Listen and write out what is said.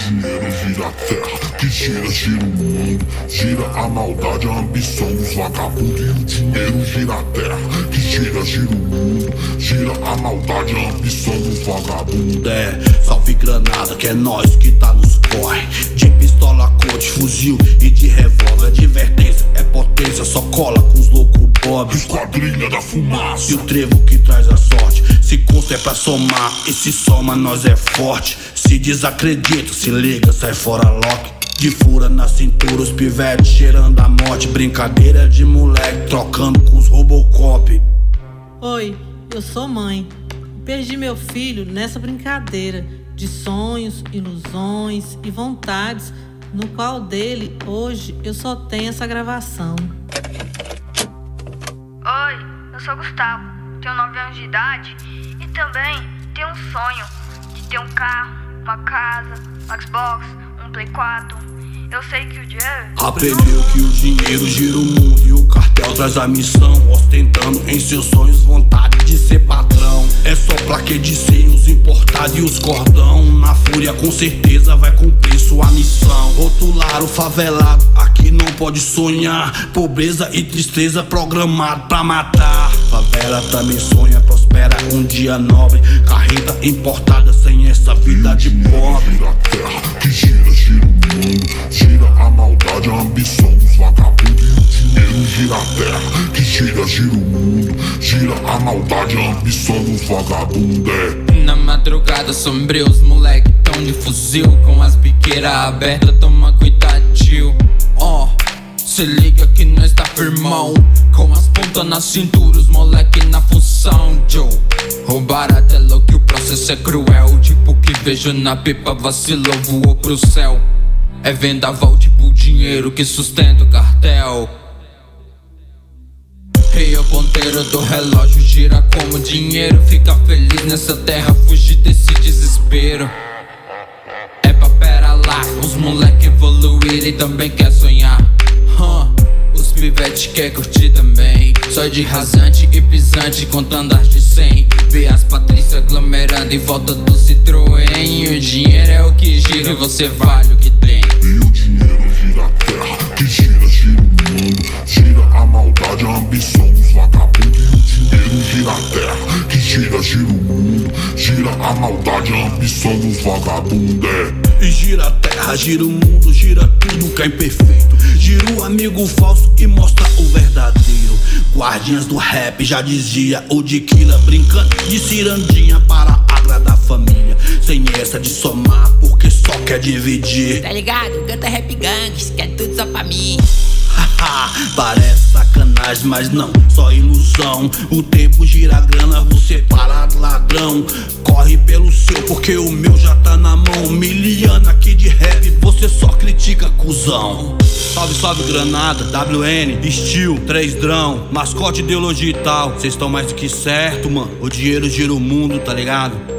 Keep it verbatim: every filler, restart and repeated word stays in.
dinheiro gira a terra, que gira, gira o mundo. Gira a maldade, a ambição dos vagabundos. E o dinheiro gira a terra, que gira, gira o mundo. Gira a maldade, a ambição dos vagabundos. É, salve granada, que é nós que tá nos corre. De pistola, cor, de fuzil e de revólver. Advertência é potência, só cola com os loucos bob. Esquadrilha da fumaça. E o trevo que traz a sorte. Se consta é pra somar, e se soma nós é forte. Se desacredita, se liga, sai fora lock. De fura na cintura, os pivetes cheirando a morte. Brincadeira de moleque, trocando com os Robocop. Oi, eu sou mãe. Perdi meu filho nessa brincadeira de sonhos, ilusões e vontades, no qual dele hoje eu só tenho essa gravação. Oi, eu sou Gustavo, tenho nove anos de idade e também tenho um sonho de ter um carro, uma casa, um Xbox, um Play quatro. Eu sei que o dinheiro... Aprendeu que o dinheiro gira o mundo e o cartel traz a missão, ostentando em seus sonhos vontade de ser patrão. É só plaquê de seios importados e os cordão. Na fúria com certeza vai cumprir sua missão. Rotular o favelado, aqui não pode sonhar. Pobreza e tristeza programado pra matar. Favela também sonha, prospera um dia nobre. Carreta importada sem essa vida de pobre. Gira a terra, que gira, gira o mundo. Gira a maldade, a ambição dos vagabundos. E o dinheiro gira a terra, que gira, gira o mundo. Gira a maldade, a ambição dos vagabundos. É. Na madrugada sombria, os moleque tão de fuzil, com as biqueiras abertas, toma cuidado, tio. Ó, oh, se liga que nós tá firmão, com as pontas na cintura, os moleque na função, Joe. Roubar até logo que o processo é cruel. Tipo que vejo na pipa, vacilou, voou pro céu. É vendaval tipo dinheiro que sustenta o cartel. E o ponteiro do relógio gira como dinheiro. Fica feliz nessa terra, fugir desse desespero. É pra pera lá, os moleque evoluir e também quer sonhar. huh. Os pivete quer curtir também. Só de rasante e pisante, contando as de cem. Vê as Patrícia aglomerando em volta do Citroën. E o dinheiro é o que gira e você vale o que tem. E o dinheiro gira a terra, que gira, gira o mundo. Gira a maldade, a ambição dos vagabundos. E o dinheiro gira a terra, que gira, gira o mundo. Gira a maldade, a ambição dos vagabundos. É. E gira a terra, gira o mundo, gira tudo que é imperfeito. Gira o amigo falso e mostra o verdadeiro. Guardiãs do rap, já dizia o de Killa, brincando de cirandinha para agradar a família. Sem essa de somar, porque só quer dividir. Tá ligado? Canta rap gangues, quer tudo só pra mim. Parece sacanagem, mas não, só ilusão. O tempo gira a grana, você parado ladrão. Corre pelo seu, porque o meu já tá na mão. Miliano aqui de rap, você só critica, cuzão. Salve, salve granada, W N, Steel, três drão, mascote, ideologia e tal. Cês tão mais do que certo, mano. O dinheiro gira o mundo, tá ligado?